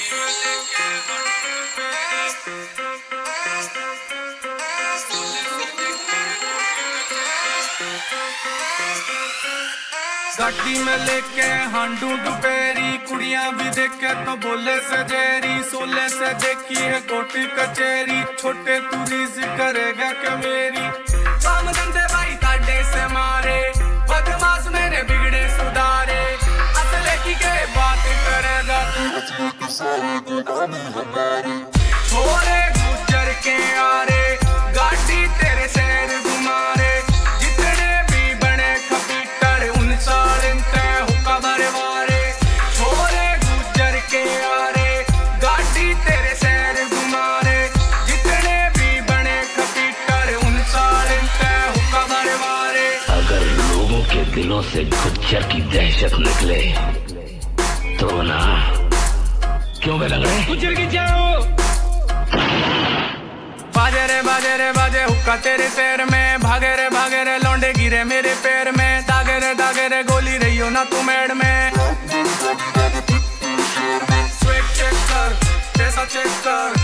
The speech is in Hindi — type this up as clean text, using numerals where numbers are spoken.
गाड़ी में लेके हांडू दुपेरी, कुड़ियां भी देखे तो बोले सजेरी। सोले से देखी है कोर्ट कचेरी, छोटे तू रीस करेगा क्या मेरी। काम धंधे भाई ताडे से मारे, बदमाश मेरे बिगड़े सुधारे। असले की के बात करेगा छोरे गुजर के आरे, गाड़ी तेरे शहर घुमारे। जितने भी बने खपीटर उन साड़ते हुक्का भरवारे। छोरे गुजर के आरे, गाड़ी तेरे शहर घुमारे। जितने भी बने खपीटर उन साड़ते हुक्का भरवारे। अगर लोगों के दिलों से गुज्जर की दहशत निकले तो ना क्यों बे लग रहे गुजर की जाओ। बाजे रे बाजे हुक्का तेरे पैर में। भागे रे लौंडे गिरे मेरे पैर में। दागे रे गोली रही हो ना तू मेड़ में। स्वेट चेक कर, पैसा चेक कर।